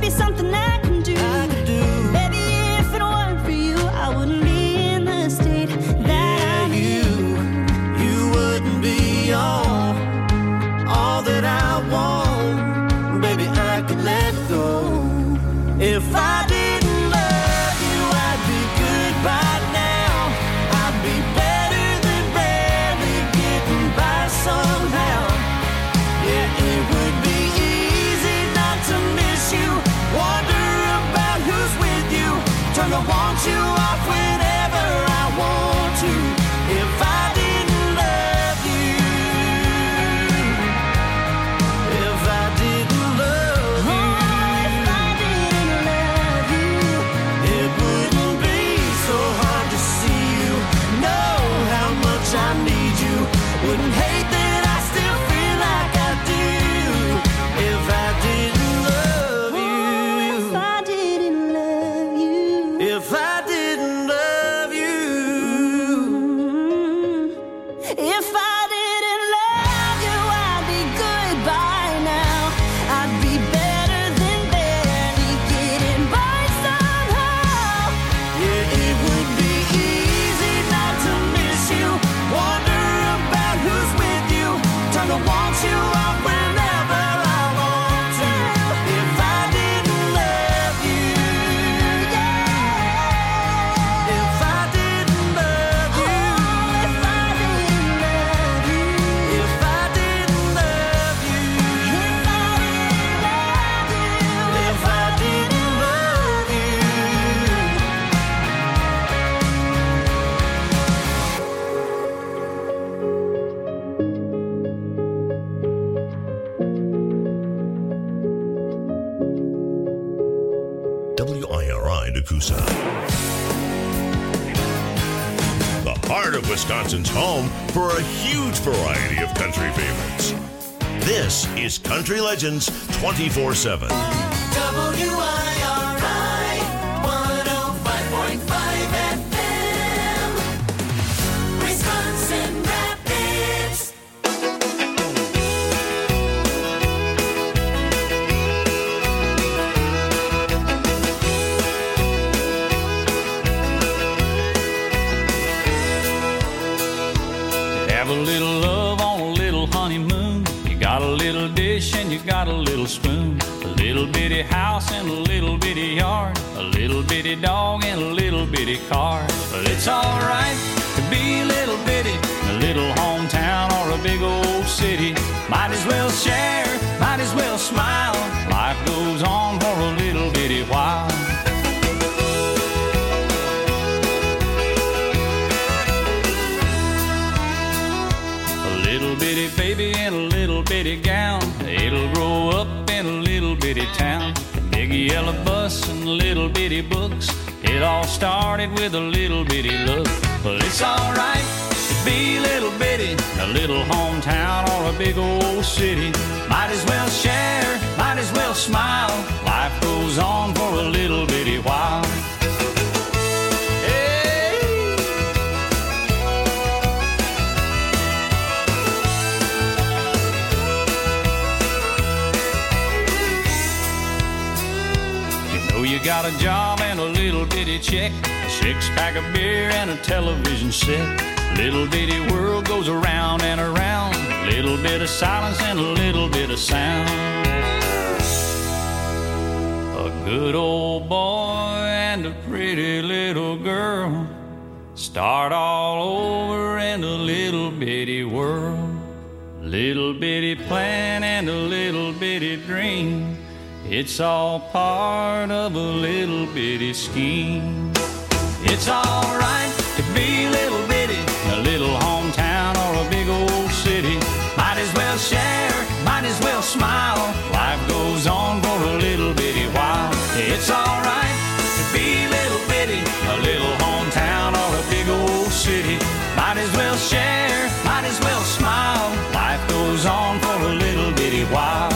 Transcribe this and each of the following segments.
be something I can do. Baby, if it weren't for you, I wouldn't be in the state that I'm in. You wouldn't be all that I want. Baby, I could let go. If I didn't love you, I'd be good by now. I'd be better than barely getting by somehow. Yeah, it would be easy not to miss you. Wonder about who's with you. Turn the want you off whenever I want to. If I didn't love you, if I didn't love you, If I didn't love you, it wouldn't be so hard to see you. Know how much I need you. Wouldn't hate that I still feel like I do. If I didn't love if you, I didn't love you, if I didn't love you. if I didn't love you, I'd be good by now. I'd be better than barely getting by somehow. Yeah, it would be easy not to miss you. Wonder about who's with you. Turn to want you off whenever I want to. If I didn't love you, if I didn't love you, If I didn't love you, if I didn't love you, if I didn't love you. if I didn't love you. WIRI Nakusa. The heart of Wisconsin's home for a huge variety of country favorites. This is Country Legends 24/7. WIRI 105.5 FM, Wisconsin Rapids. Have a little love on a little honeymoon. You got a little dish and you got a little spoon. A little bitty house and a little bitty yard. A little bitty dog and a little bitty car. But it's alright to be a little bitty in a little hometown or a big old city. Might as well share, might as well smile. Life goes on for a little bitty while. A little bitty baby in a little bitty gown. It'll grow up in a little bitty town. A big yellow bus and little bitty books. It all started with a little bitty look. Well, it's alright to be a little bitty in a little hometown or a big old city. Might as well share, might as well smile. Life goes on for a little bitty while. You got a job and a little bitty check, a six-pack of beer and a television set. Little bitty world goes around and around. Little bit of silence and a little bit of sound. A good old boy and a pretty little girl start all over in a little bitty world. Little bitty plan and a little bitty dream. It's all part of a little bitty scheme. It's alright to be a little bitty in a little hometown or a big old city. Might as well share, might as well smile. Life goes on for a little bitty while. It's alright to be a little bitty in a little hometown or a big old city. Might as well share, might as well smile. Life goes on for a little bitty while.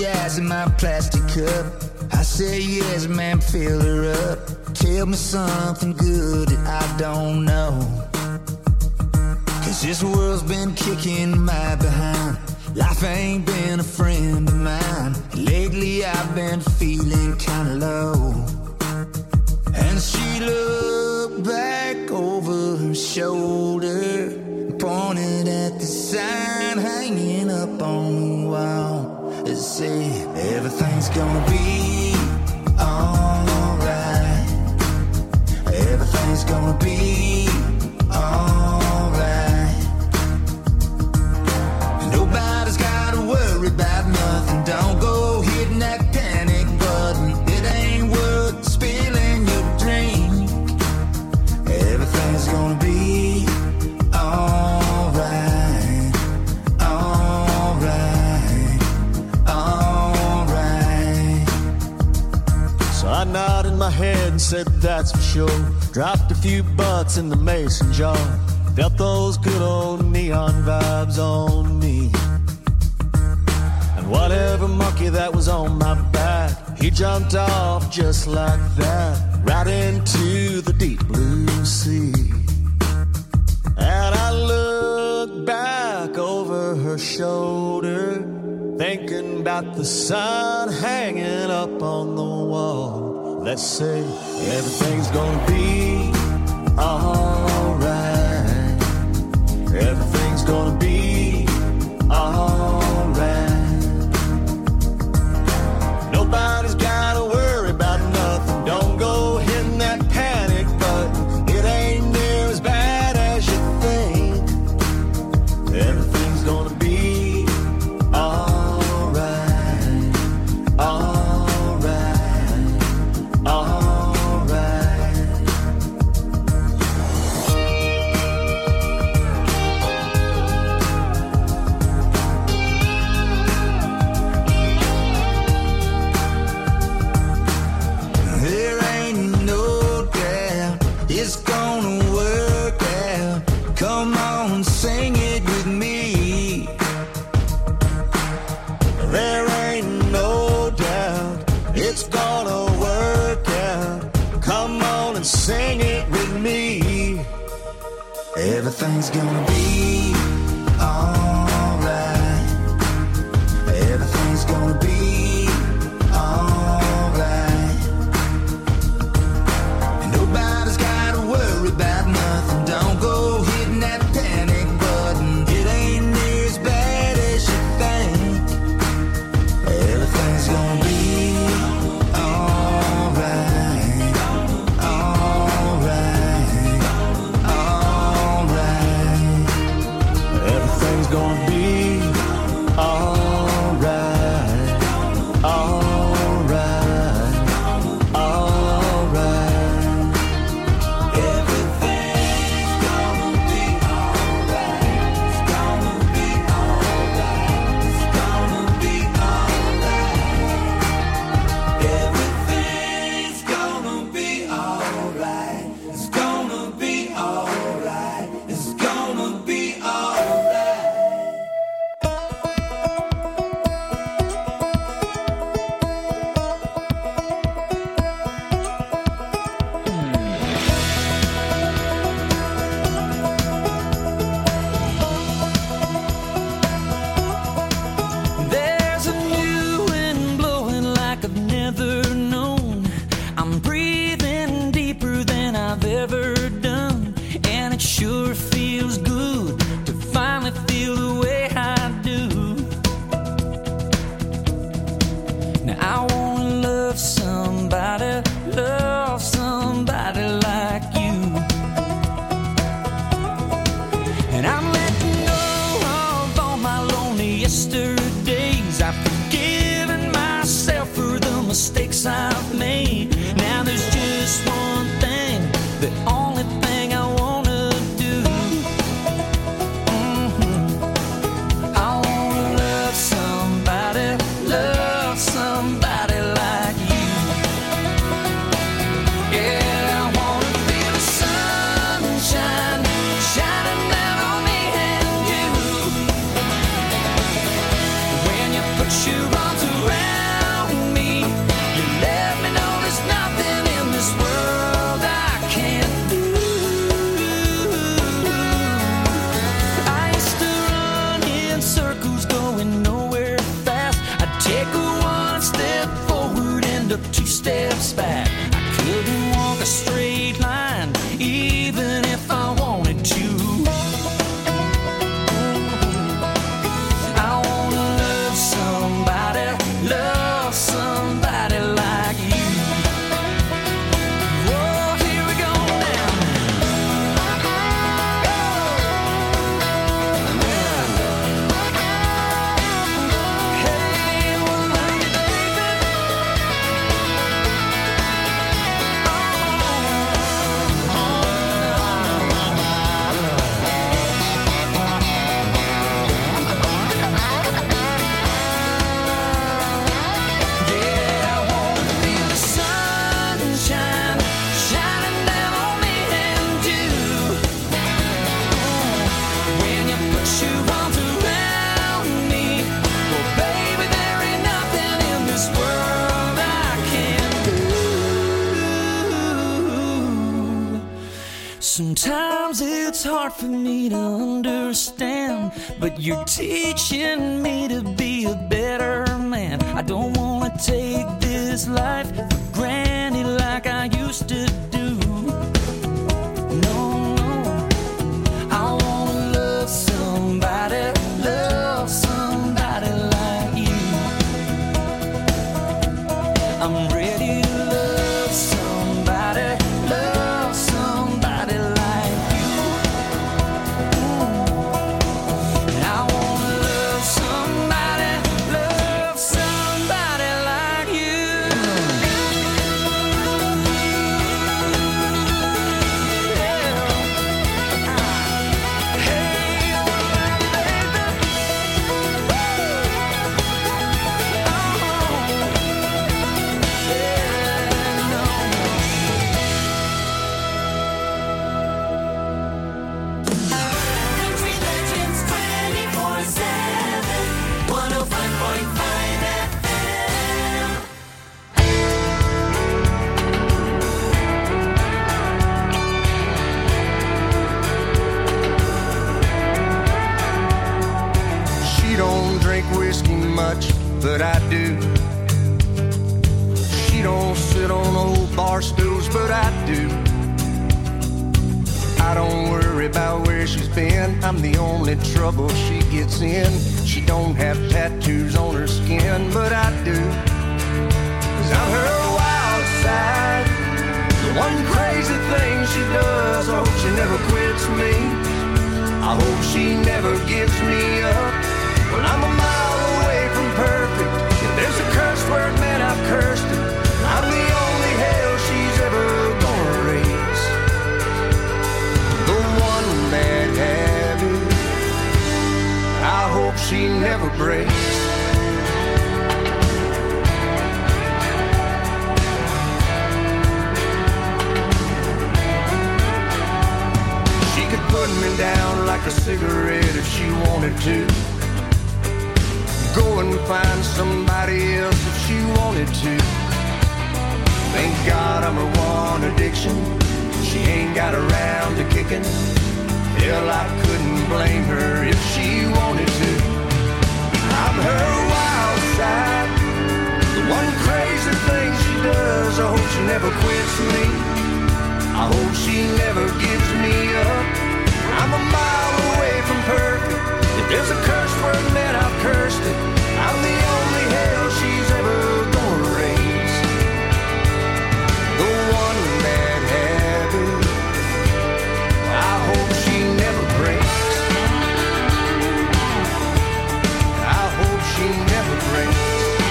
gas in my plastic cup. I say yes, man, fill her up. Tell me something good that I don't know. 'Cause this world's been kicking my behind. Life ain't been a friend of mine. Lately I've been feeling kinda low. And she looked back over her shoulder, pointed at the sign hanging up on the wall. It said, everything's gonna be alright. Everything's gonna be alright. Nobody's gotta worry about nothing. Don't go hitting that panic button. It ain't worth spilling your drink. Everything's gonna be alright. Alright. Alright. So I nodded my head and said that's for sure. Dropped a few bucks in the mason jar. Felt those good old neon vibes on me. And whatever monkey that was on my back, he jumped off just like that, right into the deep blue sea. And I looked back over her shoulder, thinking about the sign hanging up on the wall. Let's say everything's gonna be alright. Everything's gonna be alright. Nobody's gotta worry about nothing. Don't go hitting that panic button. It ain't near as bad as you think. Everything's gonna be alright. Alright. Alright. There ain't no doubt it's gonna work out. Come on, sing it with me. There ain't no doubt it's gonna work out. Come on and sing it with me. Everything's gonna be alright. Everything's gonna be alright. Nobody's gotta worry about nothing. Don't go hitting that panic button. It ain't near as bad as you think. Everything's gonna be alright. Alright. Alright. Everything's gonna be alright. Alright. Alright. Everything's gonna be alright. It's gonna be alright. It's gonna be alright. Everything's gonna be alright. It's gonna be alright. It's gonna be alright. There's a new wind blowing like I've never known. I'm breathing deeper than I've ever done, and it sure feels good to finally feel the way I do. Now I wanna love somebody like you. And I'm letting go of all my lonely yesterdays. I've forgiven myself for the mistakes I've made. Now there's steps back. I couldn't walk a straight line, even if I wanted to. I wanna love somebody like you. Whoa, here we go now. Hey, well, love you, baby. Yeah, I wanna feel the sunshine shining down on me and you. When you put your arms around me, well, baby, there ain't nothing in this world I can't do. Sometimes it's hard for me to understand, but you're teaching me to be a better man. I don't wanna take this life for granted like I used to do. No, no. I wanna love somebody like you. I'm ready to love somebody like you. I wanna love somebody like you. Country Legends 24/7, 105.5 FM. She don't drink whiskey much, but I do. She don't sit on old bar stools, but I do. I don't worry about where she's been. I'm the only trouble she gets in. She don't have tattoos on her skin, but I do. 'Cause I'm her wild side. The one crazy thing she does, I hope she never quits me. I hope she never gives me up. Well, I'm a mile away from perfect. If there's a curse word, man, I've cursed it. I'm the only hell she's ever gonna raise. The one bad habit I hope she never breaks. She could put me down like a cigarette if she wanted to. Go and find somebody else if she wanted to. Thank God I'm her one addiction. She ain't got around to kicking. Hell, I couldn't blame her if she wanted to. I'm her wild side. The one crazy thing she does, I hope she never quits me. I hope she never gives me up. I'm a mile away from perfect. If there's a curse word, man, I've cursed it. I'm the only hell she's ever gonna raise. The one bad habit I hope she never breaks. I hope she never breaks.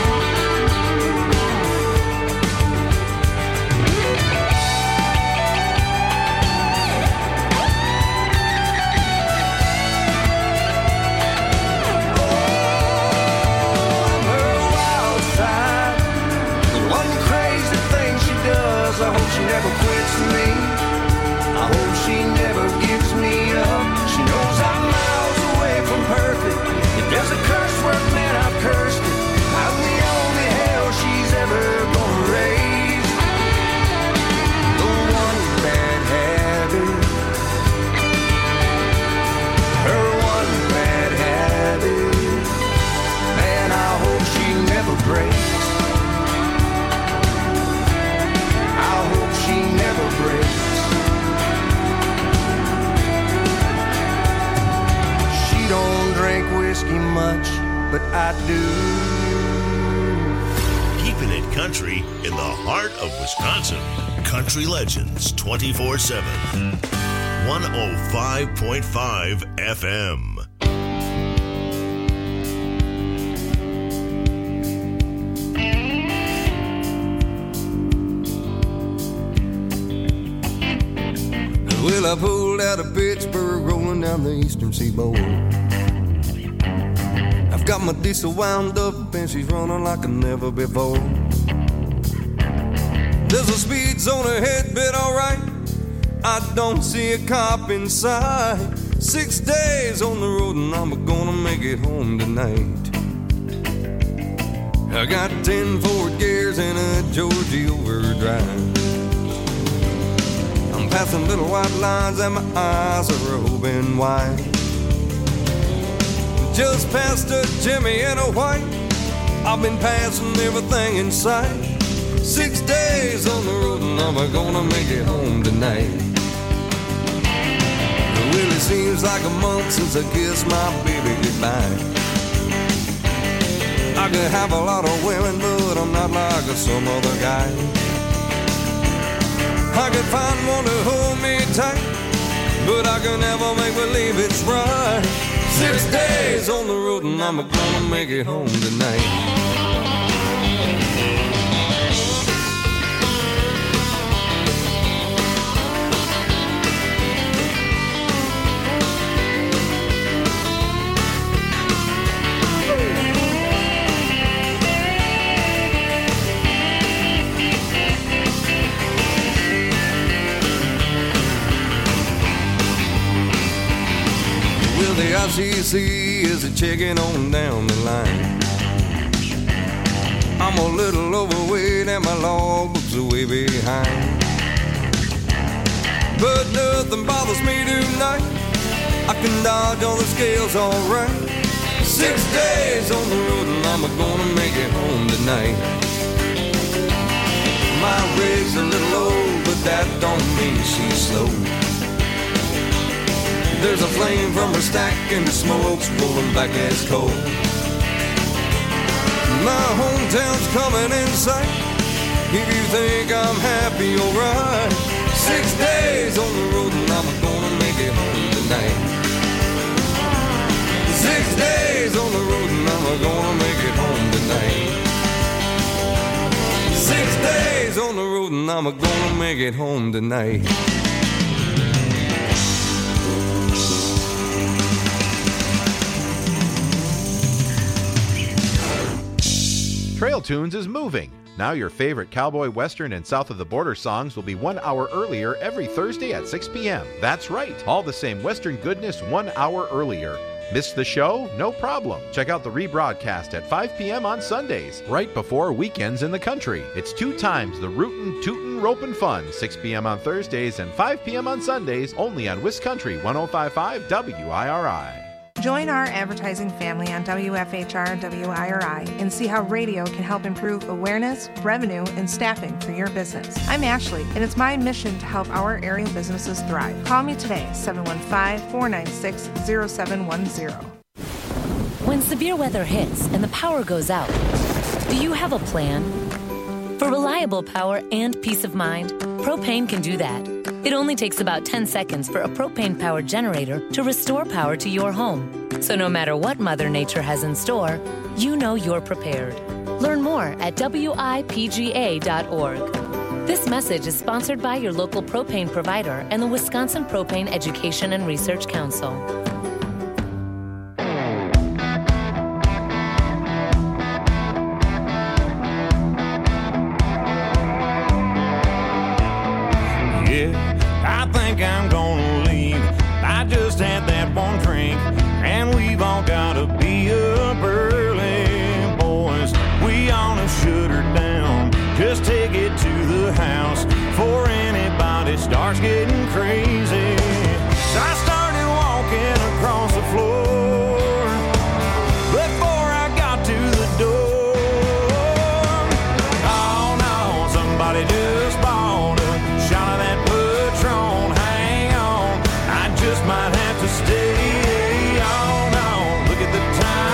I hope she never quits me. I hope she never gives me up. She knows I'm miles away from perfect. If there's a curse word, man, I've cursed it. I'm the only hell she's ever gonna raise. The one bad habit, her one bad habit, man, I hope she never breaks. you much, but I do. Keeping it country in the heart of Wisconsin. Country Legends 24/7. 105.5 FM. Well, I pulled out of Pittsburgh, rolling down the eastern seaboard. I've got my diesel wound up and she's running like never before. There's a speed zone ahead, but alright, I don't see a cop in sight. 6 days on the road and I'm gonna make it home tonight. I got 10 forward gears and a Georgia overdrive. I'm passing little white lines and my eyes are open wide. Just past a Jimmy and a white, I've been passing everything in sight. 6 days on the road and I'm gonna make it home tonight. Well, it seems like a month since I kissed my baby goodbye. I could have a lot of women, but I'm not like some other guy. I could find one to hold me tight, but I can never make believe it's right. 6 days on the road and I'm gonna make it home tonight. The ICC is a checking on down the line. I'm a little overweight and my logbook's way behind. But nothing bothers me tonight. I can dodge all the scales alright. 6 days on the road and I'm gonna make it home tonight. My rig's a little old, but that don't mean she's slow. There's a flame from her stack and the smoke's rolling back as coal. My hometown's coming in sight. If you think I'm happy, alright. 6 days on the road and I'm gonna make it home tonight. 6 days on the road and I'm gonna make it home tonight. 6 days on the road and I'm gonna make it home tonight. Trail Tunes is moving. Now your favorite cowboy, western, and south of the border songs will be 1 hour earlier every Thursday at 6 p.m. That's right, all the same western goodness 1 hour earlier. Missed the show? No problem. Check out the rebroadcast at 5 p.m. on Sundays, right before weekends in the country. It's 2 times the rootin', tootin', ropin' fun, 6 p.m. on Thursdays and 5 p.m. on Sundays, only on Wiscountry 105.5 WIRI. Join our advertising family on WFHR WIRI and see how radio can help improve awareness, revenue, and staffing for your business. I'm Ashley, and it's my mission to help our area businesses thrive. Call me today, 715-496-0710. When severe weather hits and the power goes out, do you have a plan? For reliable power and peace of mind, Propane can do that. It only takes about 10 seconds for a propane-powered generator to restore power to your home. So no matter what Mother Nature has in store, you know you're prepared. Learn more at WIPGA.org. This message is sponsored by your local propane provider and the Wisconsin Propane Education and Research Council. I think I'm gonna leave. I just had that one drink, and we've all gotta be up early, boys. We ought to shut her down. Just take it to the house before anybody starts getting crazy. So I started walking across the floor before I got to the door. Oh no, somebody just bought a shot of that Patron. Hang on, I just might have to stay. Oh no, look at the time.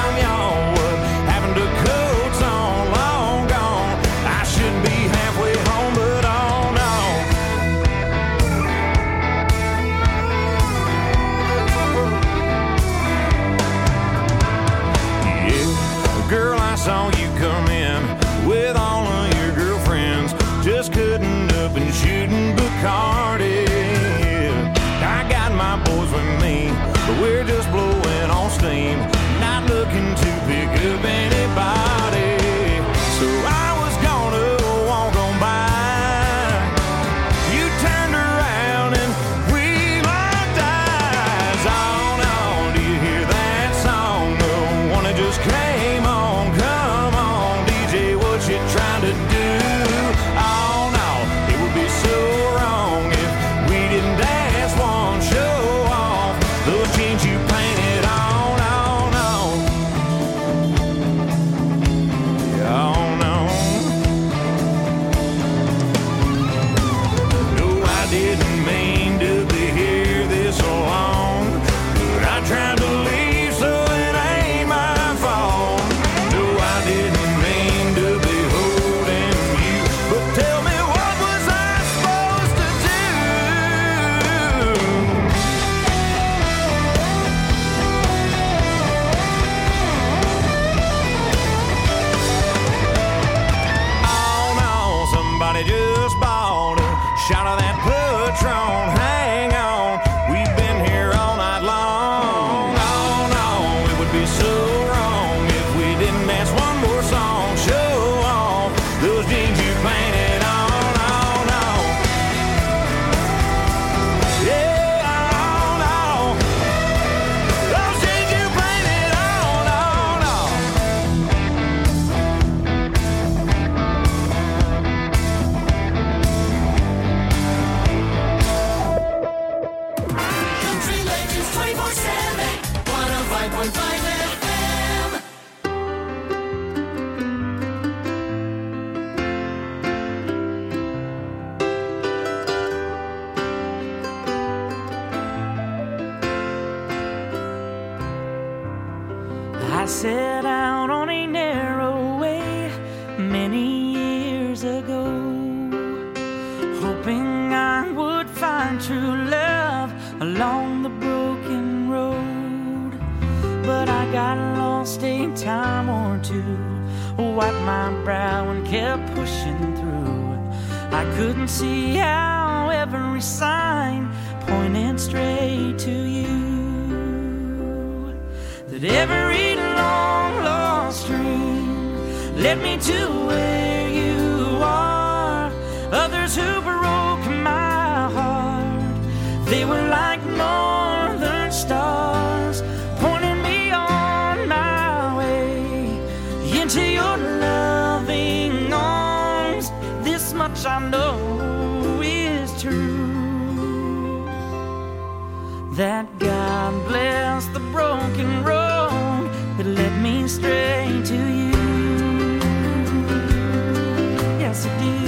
up and shooting Bacardi. I got my boys with me, but we're just blowing on steam, not looking to pick up anybody. So I was gonna walk on by. You turned around and we locked eyes. On, do you hear that song? The one that just came on. Come on, DJ, what you trying to do? Oh no, it would be so wrong if we didn't dance one show off those jeans you painted on. Didn't mean to be here this long, but I tried to leave, so it ain't my fault. No, I didn't mean to be holding you, but tell me, what was I supposed to do? Oh no, somebody just bought a shot of that Patron, hang on, we've been here all night long. Oh no, it would be so wrong if we didn't dance one more song. Show off those jeans you painted on. Oh no, yeah, oh no, those jeans you painted on. Oh no. Country Legends 24/7, 105.5 FM. I set out on a narrow way many years ago, hoping I would find true love along the broken road. But I got lost a time or two, wiped my brow and kept pushing through. I couldn't see how every sign pointed straight to you, that every long lost dream led me to where you are. Others who broke my heart, they were like northern stars, pointing me on my way into your loving arms. This much I know is true, that God bless the broken road that led me straight to you. Yes, it did.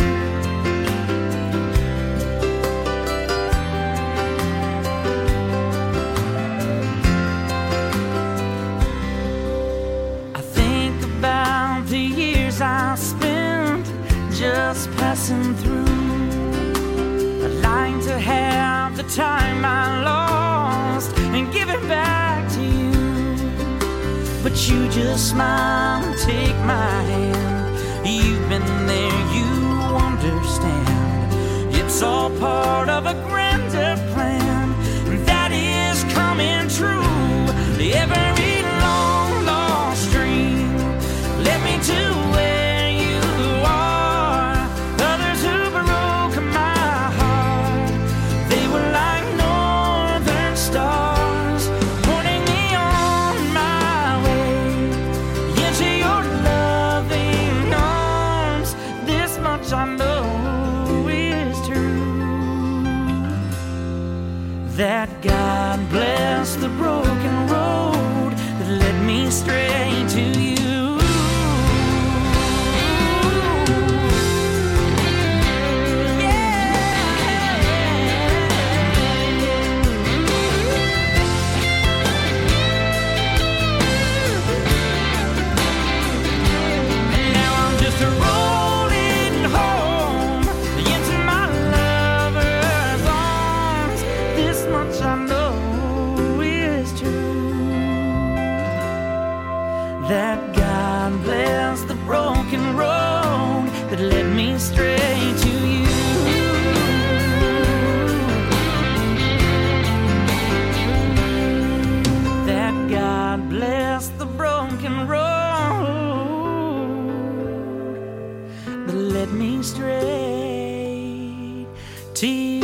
I think about the years I spent just passing through, lying to have the time I lost and give it back to you. But you just smile and take my hand. You've been there, you understand. It's all part of a grander plan that is coming true. Every long lost dream led me to where you are. Others who broke my heart, they were like northern stars, pointing me on my way into your loving arms. This much I know is true, that God bless the broken road that led me straight to you. tears.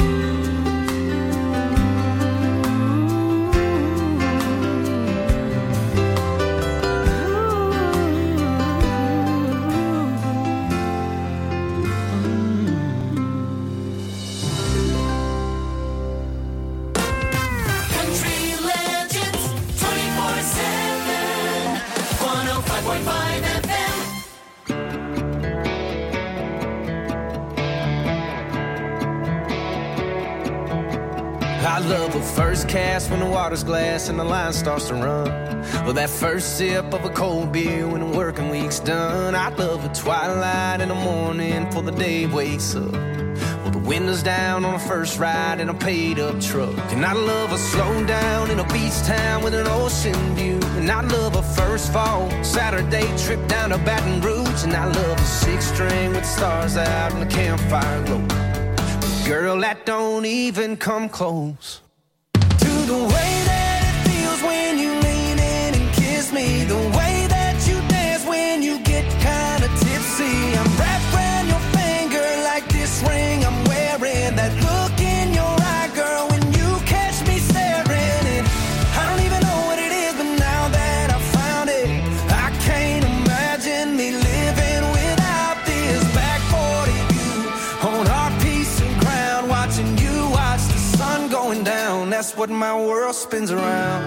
I love a first cast when the water's glass and the line starts to run. Or that first sip of a cold beer when the working week's done. I love a twilight in the morning before the day wakes up. Well, the windows down on a first ride in a paid-up truck. And I love a slow down in a beach town with an ocean view. And I love a first fall Saturday trip down to Baton Rouge. And I love a six-string with the stars out and the campfire glow. Girl, that don't even come close to the way that it feels when you lean in and kiss me. The way that you dance when you get kinda tipsy. I'm wrapped around your finger like this ring I'm wearing. That look in your eye, girl, when you catch me staring. And I don't even know what it is, but now that I found it, I can't imagine me living without this. Back 40 view on our piece of ground, watching you watch the sun going down. That's what my world spins around.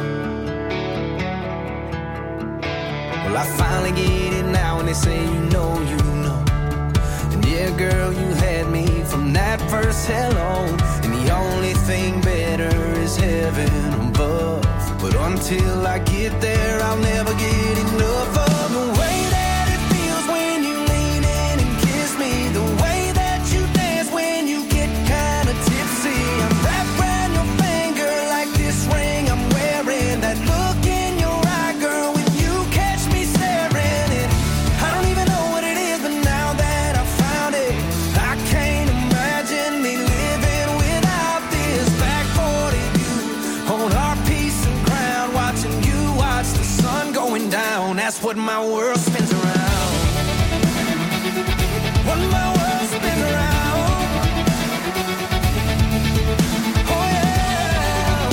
Well, I finally get it now when they say you know. And yeah, girl, you had me from that first hello. And the only thing better is heaven above. But until I get there, I'll never get enough of the way that it feels when you lean in and kiss me. The way that you dance when you get kinda tipsy. I'm wrapped around your finger like this ring I'm wearing. That look in your eye, girl, when you catch me staring. And I don't even know what it is, but now that I found it, I can't imagine me living without this. Back 40 view on our piece of ground, watching you watch the sun going down. That's what my world spins around. What my world spins around. Oh yeah.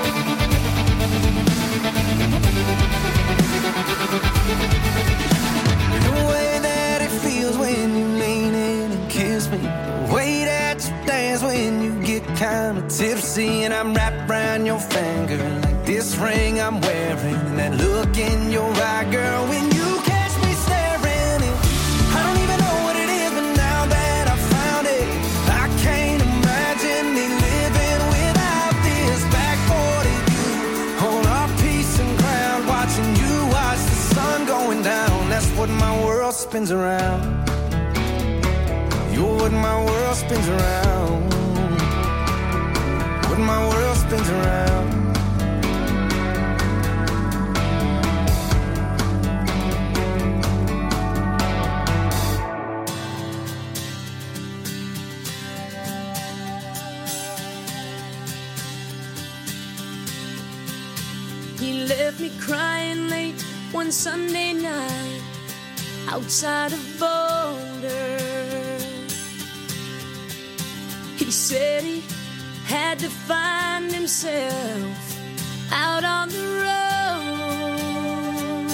The way that it feels when you lean in and kiss me. The way that you dance when you get kinda tipsy. And I'm wrapped around your finger like this ring I'm wearing. And that look in your eye, girl, when you catch me staring. And I don't even know what it is, but now that I found it, I can't imagine me living without this. Back 40 view on our piece of ground, watching you watch the sun going down. That's what my world spins around. You're what my world spins around. What my world spins around. He left me crying late one Sunday night outside of Boulder. He said he had to find himself out on the road.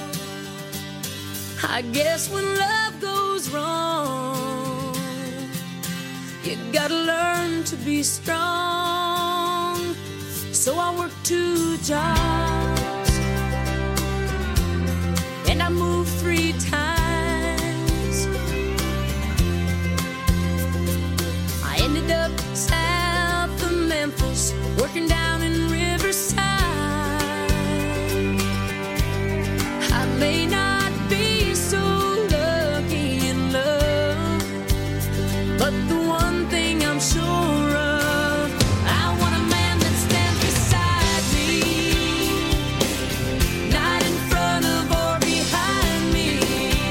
I guess when love goes wrong, you gotta learn to be strong. So I worked 2 jobs and I moved 3 times. I ended up south of Memphis, working down in Riverside. I may not be so lucky in love, but the one thing I'm sure of, I want a man that stands beside me, not in front of or behind me.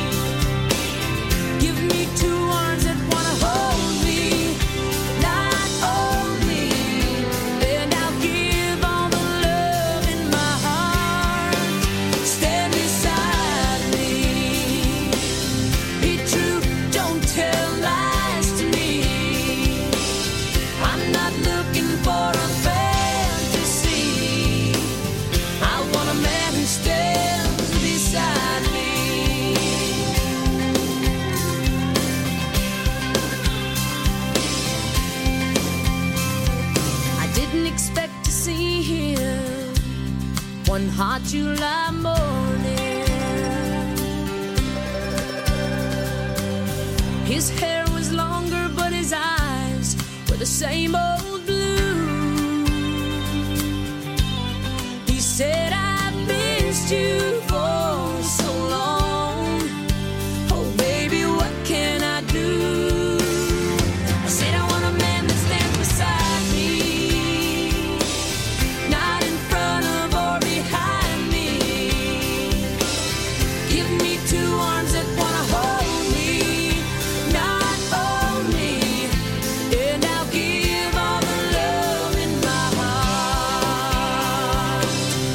one hot July morning. His hair was longer, but his eyes were the same old blue. He said, I missed you for so long. Oh, baby, what can I do? I said, I want a man that stands beside me, not in front of or behind me. Give me two arms that want to hold me, not own me, and I'll give all the love in my heart.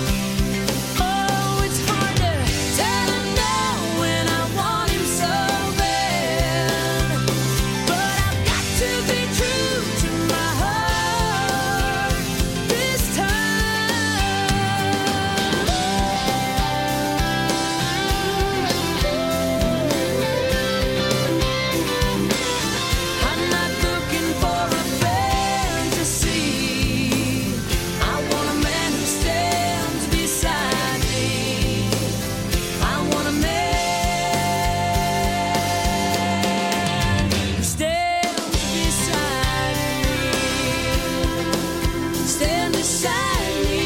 Oh, it's hard to tell him no when I want him so bad, but I've got to be true to my heart this time. I'm not looking for a fantasy. I want a man who stands beside me. I want a man who stands beside me. Stand beside me.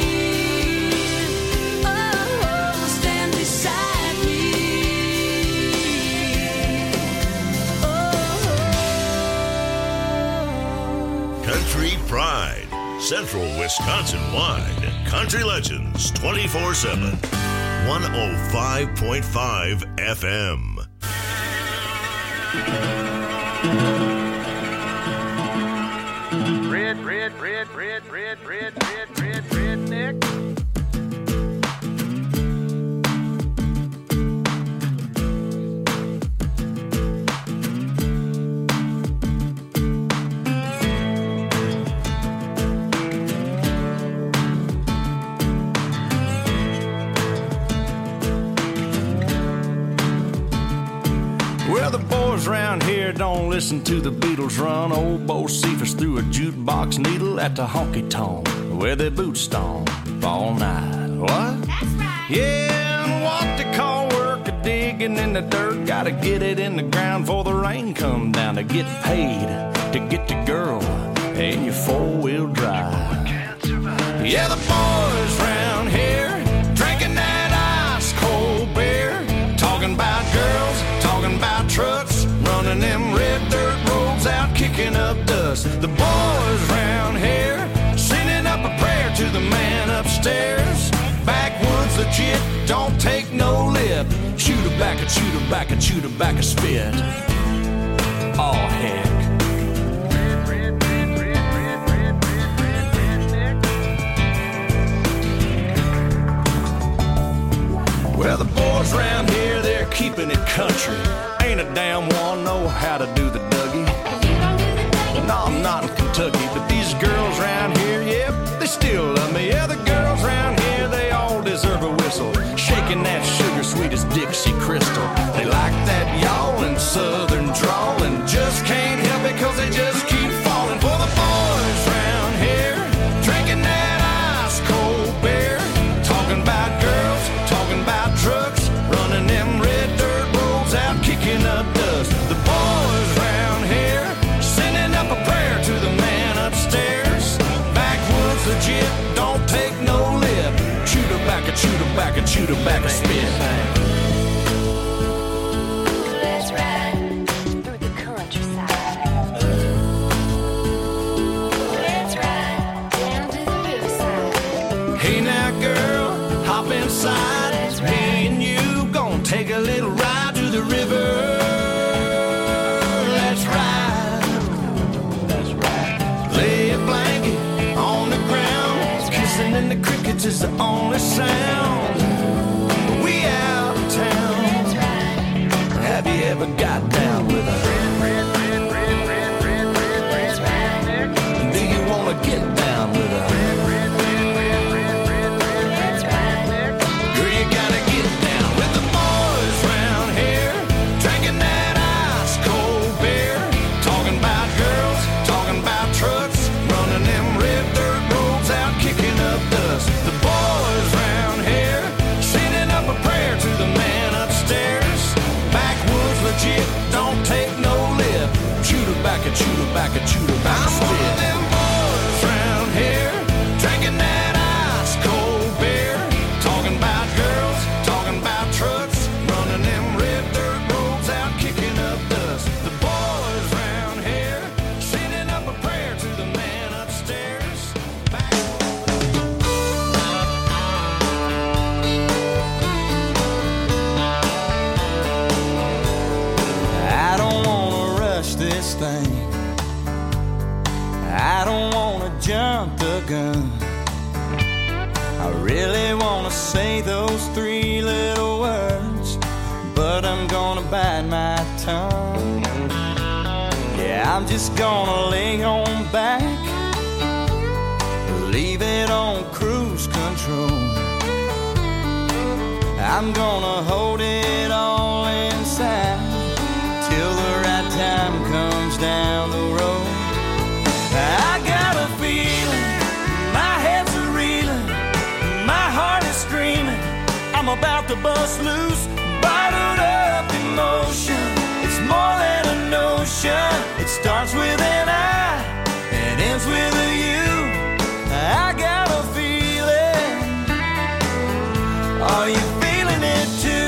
Oh, stand beside me. Country Pride, Central Wisconsin wide. Country Legends 24/7. 105.5 FM. Redneck. Well, the boys round here don't listen to the Beatles run. Old Bo Cephas threw a jukebox needle at the honky-tonk where they boot stomp all night. What? That's right. Yeah, and what they call work a digging in the dirt. Gotta get it in the ground before the rain come down to get paid to get the girl in your four-wheel drive. Yeah, the boys round here drinking that ice-cold beer, talking about girls, talking about trucks, running them red dirt roads out, kicking up dust. The boys round here sending up a prayer to the man upstairs. Backwoods legit, don't take no lip. Shoot her back and shoot her back and shoot her back a spit. Oh, heck. Well, the boys round here, they're keeping it country. Ain't a damn one know how to do the Dougie. No, I'm not in Kentucky, but these girls round here, yep, they still love me. Yeah, the girls round here, they all deserve a whistle. Shaking that sugar sweet as Dixie Crystal. They like that yawling southern drawl and just can't help it 'cause they just keep falling for the boys round here, drinking that ice cold beer, talking about girls, talking about trucks, running them red dirt roads out, kicking up dust. The boys round here sending up a prayer to the man upstairs. Backwoods legit, don't take no lip. Shoot her back and shoot her back and shoot her back a spit. Let's ride through the countryside. Let's ride down to the riverside. Hey now girl, hop inside. Me and you gon' take a little ride to the river. Let's ride. That's right. Lay a blanket on the ground. Kissing in the crickets is the only sound. We out of town. Have you ever got down with a do you wanna get down with a girl, you gotta get down with the boys round here, drinking that ice cold beer, talking about girls, talking about trucks, running them red dirt roads out, kicking up dust. The boys round shoot about a spit. I'm one of them boys round here, drinking that ice cold beer, talking about girls, talking about trucks, running them red dirt roads out, kicking up dust. The boys round here, sending up a prayer to the man upstairs. I don't wanna rush this thing. I don't wanna jump the gun. I really wanna say those three little words, but I'm gonna bite my tongue. Yeah, I'm just gonna lay on back, leave it on cruise control. I'm gonna hold it all inside till the right time comes down the road. I got a feeling, my head's a reeling, my heart is screaming, I'm about to bust loose, bottled up emotion. It's more than a notion. It starts with an I and ends with a you. I got a feeling. Are you feeling it too?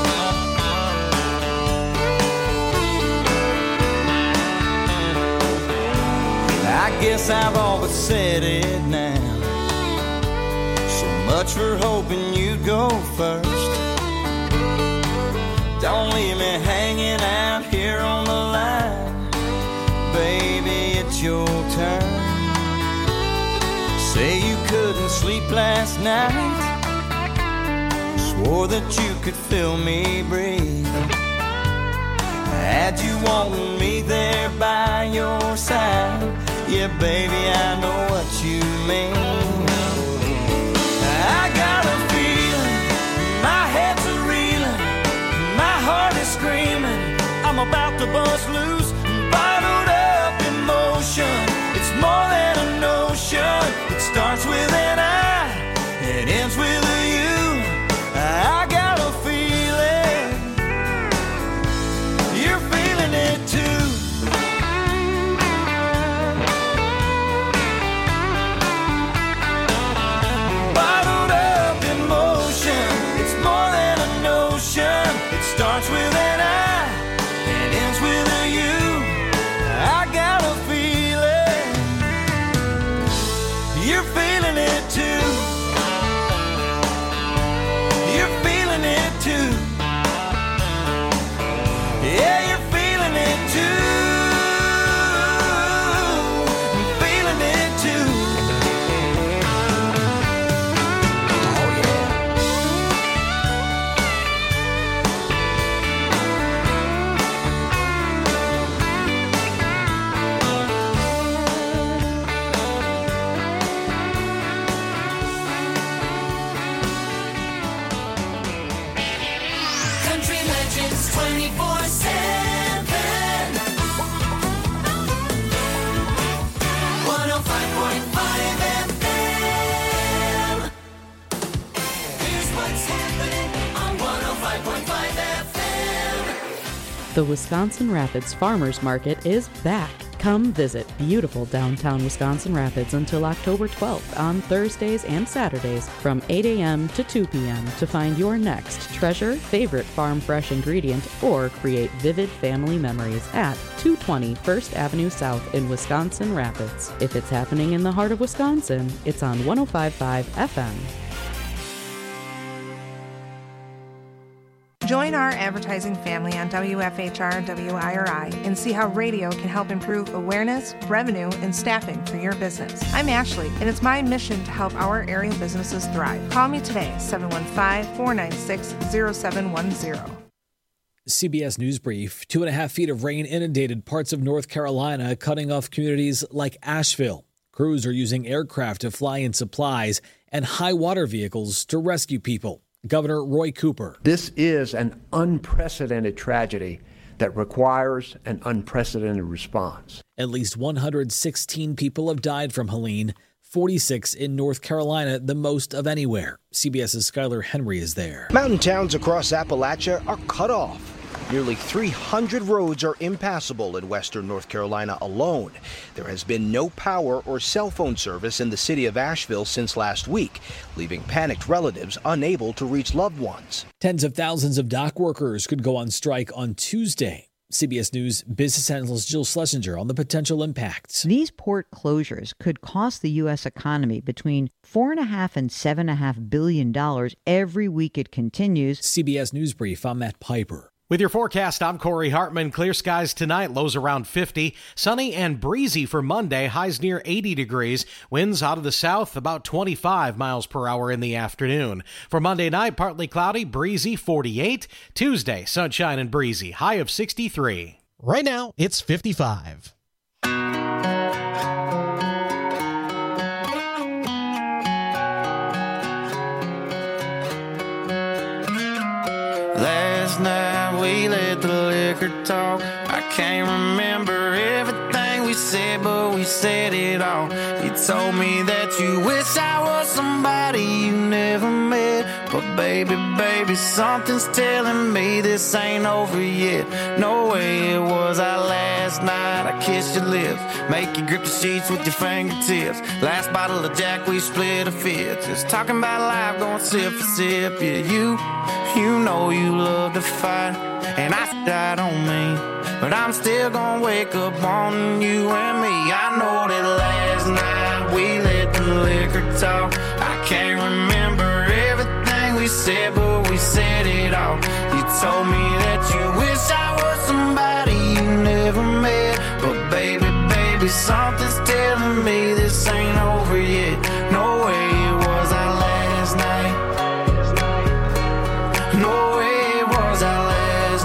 I guess I've all but said it now. So much for hoping you'd go first. Don't leave me hanging out here on the line. Baby, it's your turn. Say you couldn't sleep last night, swore that you could feel me breathe. Had you wanting me there by your side, yeah, baby, I know what you mean. I got a feeling, my head's a reeling, my heart is screaming, I'm about to bust loose, bottled up emotion. It's more than a notion. It starts with an I, it ends with a you. I got a feeling, you're feeling it too. Bottled up emotion. It's more than a notion. It starts with an I, it ends with a you. I got a feeling, you're feeling it too. You're feeling it too. Yeah, you're feeling it too. I'm feeling it too. Oh yeah. Country Legends 24/7. 105.5 FM. Here's what's happening on 105.5 FM. The Wisconsin Rapids Farmers Market is back. Come visit beautiful downtown Wisconsin Rapids until October 12th on Thursdays and Saturdays from 8 a.m. to 2 p.m. to find your next treasure, favorite farm fresh ingredient, or create vivid family memories at 220 First Avenue South in Wisconsin Rapids. If it's happening in the heart of Wisconsin, it's on 105.5 FM. Join our advertising family on WFHR WIRI and see how radio can help improve awareness, revenue, and staffing for your business. I'm Ashley, and it's my mission to help our area businesses thrive. Call me today, 715-496-0710. CBS News Brief. 2.5 feet of rain inundated parts of North Carolina, cutting off communities like Asheville. Crews are using aircraft to fly in supplies and high water vehicles to rescue people. Governor Roy Cooper. This is an unprecedented tragedy that requires an unprecedented response. At least 116 people have died from Helene, 46 in North Carolina, the most of anywhere. CBS's Skylar Henry is there. Mountain towns across Appalachia are cut off. Nearly 300 roads are impassable in western North Carolina alone. There has been no power or cell phone service in the city of Asheville since last week, leaving panicked relatives unable to reach loved ones. Tens of thousands of dock workers could go on strike on Tuesday. CBS News business analyst Jill Schlesinger on the potential impacts. These port closures could cost the U.S. economy between $4.5 and $7.5 billion every week it continues. CBS News Brief, I'm Matt Piper. With your forecast, I'm Corey Hartman. Clear skies tonight, lows around 50. Sunny and breezy for Monday, highs near 80 degrees. Winds out of the south about 25 miles per hour in the afternoon. For Monday night, partly cloudy, breezy, 48. Tuesday, sunshine and breezy, high of 63. Right now, it's 55. Last night we let the liquor talk. I can't remember everything we said, but we said it all. You told me that you wish I was somebody you never met. But baby, something's telling me this ain't over yet. No way it was our last night. I kissed your lips, make you grip the sheets with your fingertips. Last bottle of Jack, we split a fifth. Just talking about life, going sip for sip. Yeah, you know you love to fight, and I don't mean, but I'm still gonna wake up on you and me. I know that last night we let the liquor talk. I can't remember everything we said, but we said it all. You told me that you wish I was somebody you never met. But baby, something's telling me this ain't over yet. No way it was our last night. No way it was our last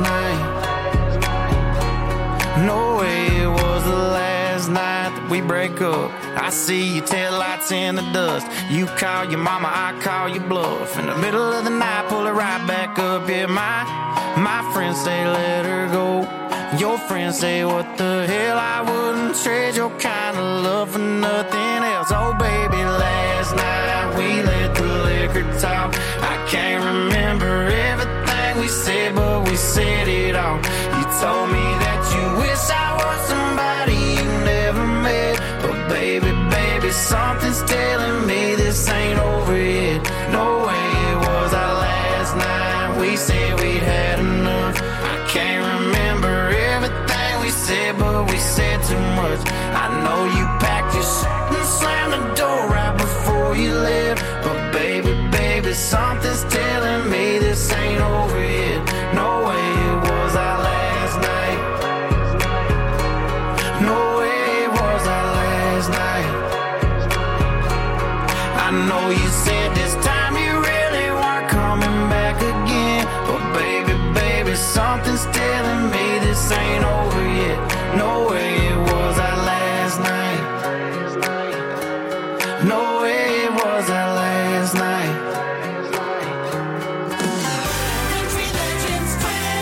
night. No way it was the last night that we break up. I see your taillights in the dust. You call your mama, I call your bluff. In the middle of the night, pull her right back up. Yeah, my friends say let her go. Your friends say what the hell, I wouldn't trade your kind of love for nothing else. Oh baby, last night we let the liquor talk. I can't remember everything we said, but we said it all. You told me that you wish I was somebody you never met. But baby, something's telling me this ain't over yet. No way it was our last night. We said we'd had enough. I can't remember everything we said, but we said too much. I know you packed your shit and slammed the door right before you left. But baby, something's telling me this ain't over yet. No way it was our last night. No way it was our last night. I know you said this time you really weren't coming back again. But baby, something's telling me this ain't over yet. No way it was our last night. No way it was our last night. Country Legends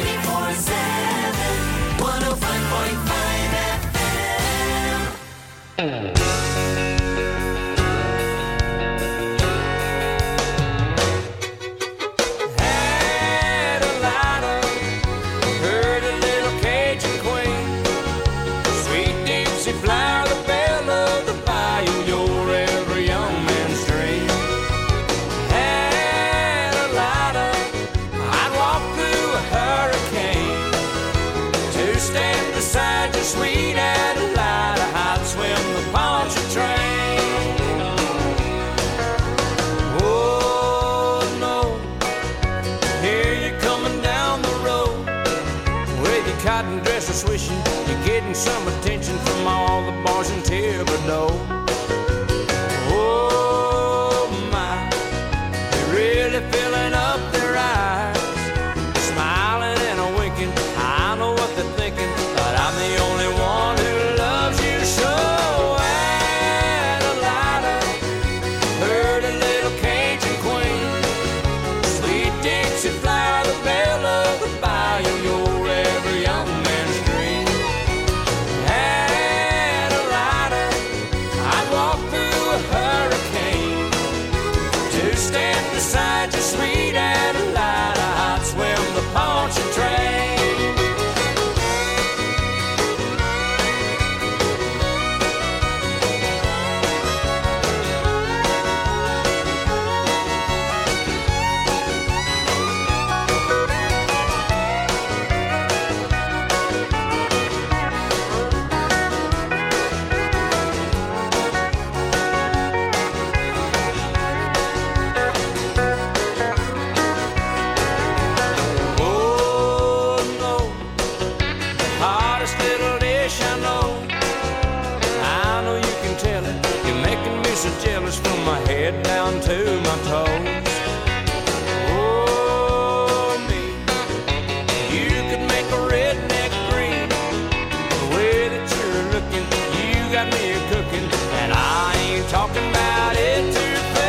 24/7, 105.5 FM. Had a lighter, heard a little Cajun queen, sweet Dixie flower, the belle of the bayou, your every young man's dream. Had a lighter, I'd walk through a hurricane to stand beside your sweet Adelina. I'd swim the Pontchartrain. Oh no, here you're coming down the road with your cotton dresser swishing. You're getting some attention from all the boys in Thibodeau. Oh my, they're really filling up their eyes, smiling and winking. I know what they're thinking, but I'm the only one who loves you so. Adelina, heard a little Cajun queen, sweet Dixie flower, the belle of the bayou, your every young man's dream. Adelina, jealous from my head down to my toes. Oh, me, you could make a redneck green. The way that you're looking, you got me cooking, and I ain't talking about it too.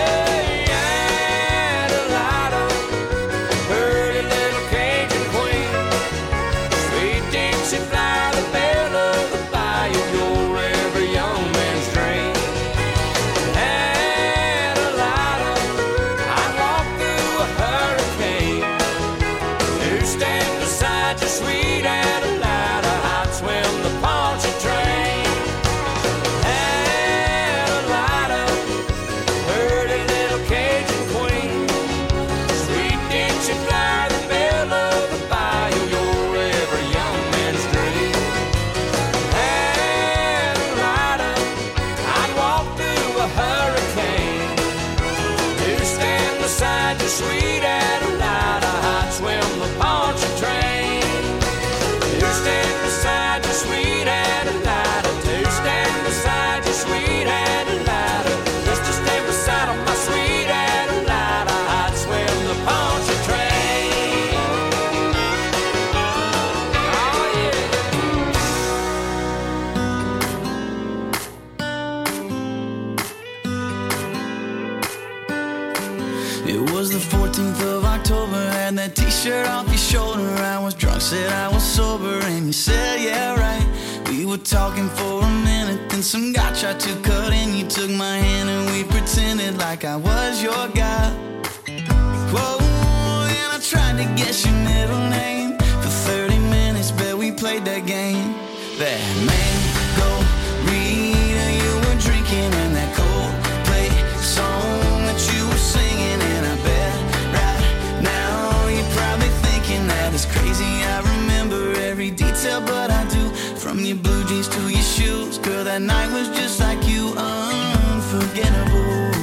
Sweet Adelina, I'd swim the Pontchartrain. To stand beside you, sweet Adelina, to stand beside you, sweet Adelina, just to stand beside of my sweet Adelina, I'd swim the Pontchartrain. Oh yeah. It was the 14th of October, had that t-shirt off your shoulder. I was drunk, said I was sober, and you said, yeah, right. We were talking for a minute, then some guy tried to cut in. You took my hand and we pretended like I was your guy. Whoa, and I tried to guess your middle name. For 30 minutes, bet we played that game. That mango Rita you were drinking, and that Coldplay song that you were singing. And I bet right now you're probably thinking that it's crazy I remember every detail, but I do. From your blue jeans to your shoes, girl, that night was just like you, unforgettable.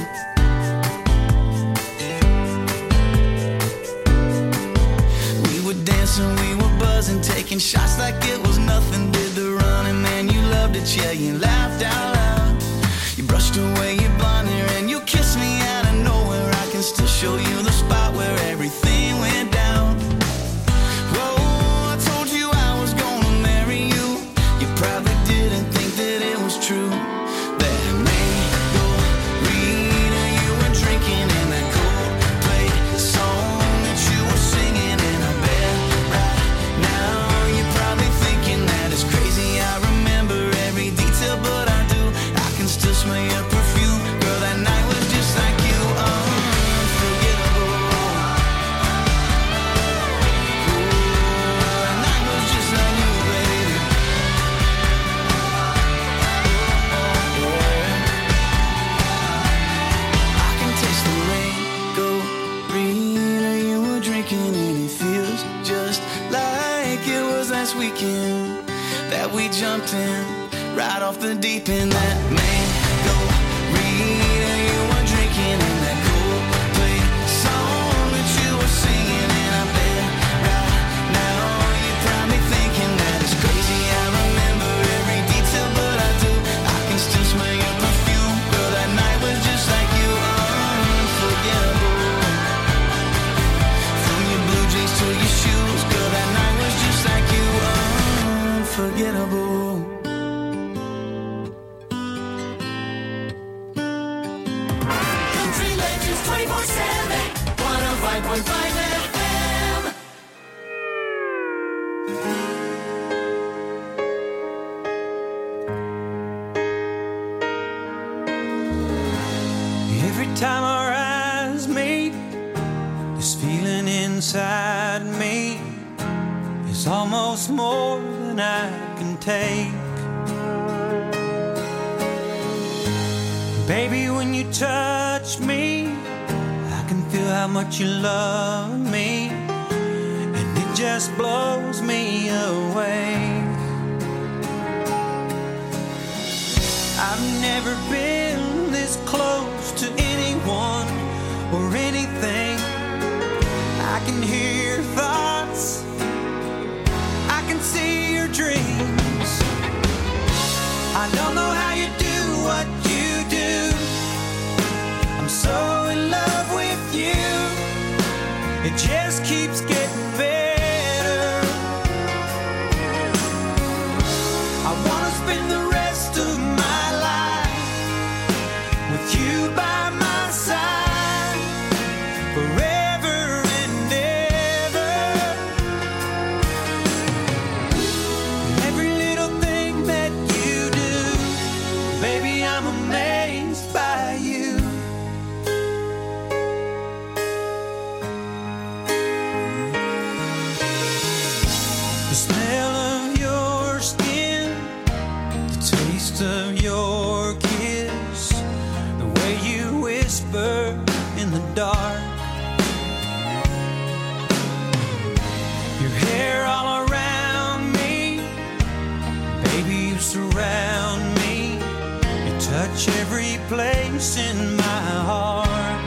We were dancing, we were buzzing, taking shots like it was nothing. Did the running, man, you loved it, yeah, you laughed out loud. You brushed away your blonde hair and you kissed me out of nowhere. I can still show you the spot where everything went down. Whoa, I told you I was gonna marry you. You probably didn't think that it was true. That mango Rita you were drinking, and that Coldplay song that you were singing. And I bet right now you're probably thinking that it's crazy I remember every detail, but I do. I can still smell your perfume, girl, that night was just like you, unforgettable. Ooh, that night was just like you, baby. I can taste the mango Rita you were drinking, and it feels just like it was last weekend that we jumped in right off the deep end. That mango Rita you were drinking, and that Coldplay song that you were singing. And I bet right now you're probably thinking that it's crazy I remember every detail, but I do. I can still smell your perfume, girl, that night was just like you, unforgettable. From your blue jeans to your shoes, girl, that night was just like you, unforgettable. Country Legends 24/7, 105.5 FM. Every time our eyes meet, this feeling inside me is almost more than I can take. Baby, when you touch me, I can feel how much you love me, and it just blows me away. I've never been this close to anyone or anything. I can hear your thoughts, I can see your dreams. I don't know how you do what you do, just keeps getting better. I wanna spend the rest of my life with you by my side forever and ever. Every little thing that you do, baby, I'm amazed by you. The smell of your skin, the taste of your kiss, the way you whisper in the dark, your hair all around me, baby, you surround me, you touch every place in my heart.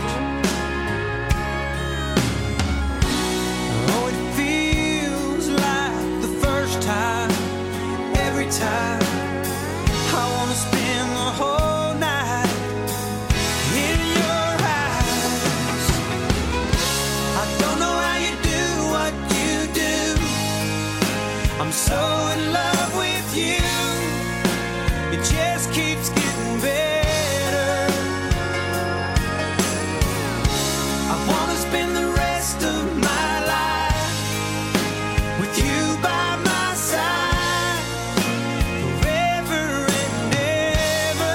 Oh, it feels like the first time, every time. I wanna spend the whole night in your eyes. I don't know how you do what you do. I'm so in love with you. It just keeps getting better. I wanna spend the rest of my life with you by my side forever and ever.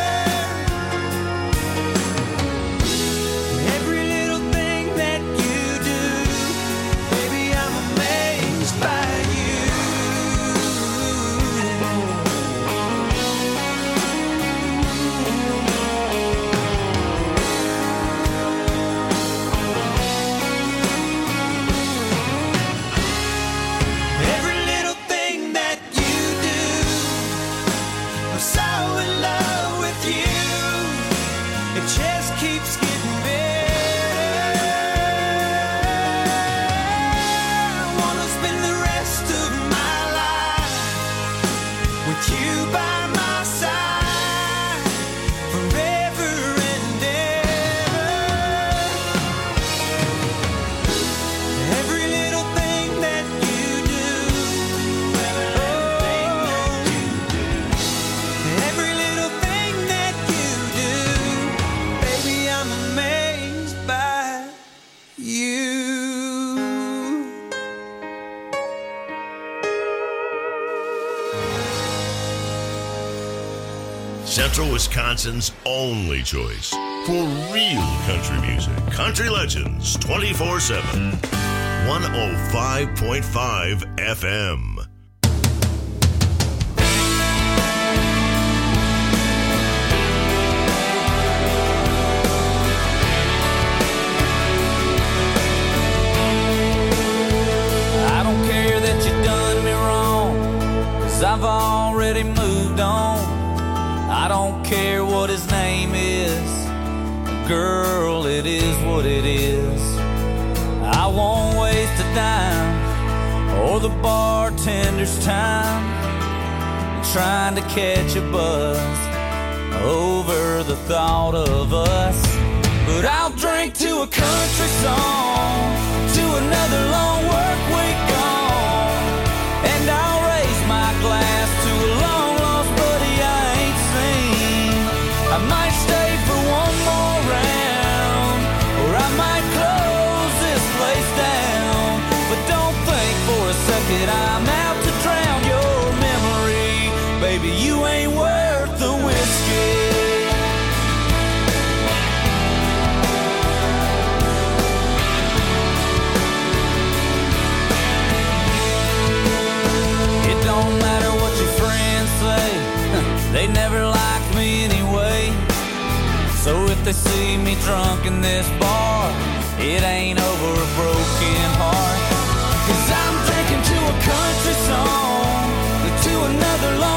Every little thing that you do, baby, I'm amazed by you. Every little thing that you do, I'm so in love with you. It just keeps getting better. I wanna spend the rest of my life with you by my side forever and ever. Every little thing that you do, every little thing that you do, baby, I'm amazed by you. Central Wisconsin's only choice for real country music. Country Legends 24/7. 105.5 FM. I don't care that you done me wrong, 'cause I've already moved on. I don't care what his name is, girl, it is what it is. I won't waste a dime or the bartender's time trying to catch a buzz over the thought of us. But I'll drink to a country song, to another long work week gone, and I'll raise my glass to a long lost buddy I ain't seen. I might stay for one more round, or I might close this place down. But don't think for a second I'm out to drown your memory. Baby, you ain't worth the whiskey. It don't matter what your friends say, they never liked me anyway. So if they see me drunk in this bar, it ain't over a broken heart. 'Cause I'm drinking to a country song, to another long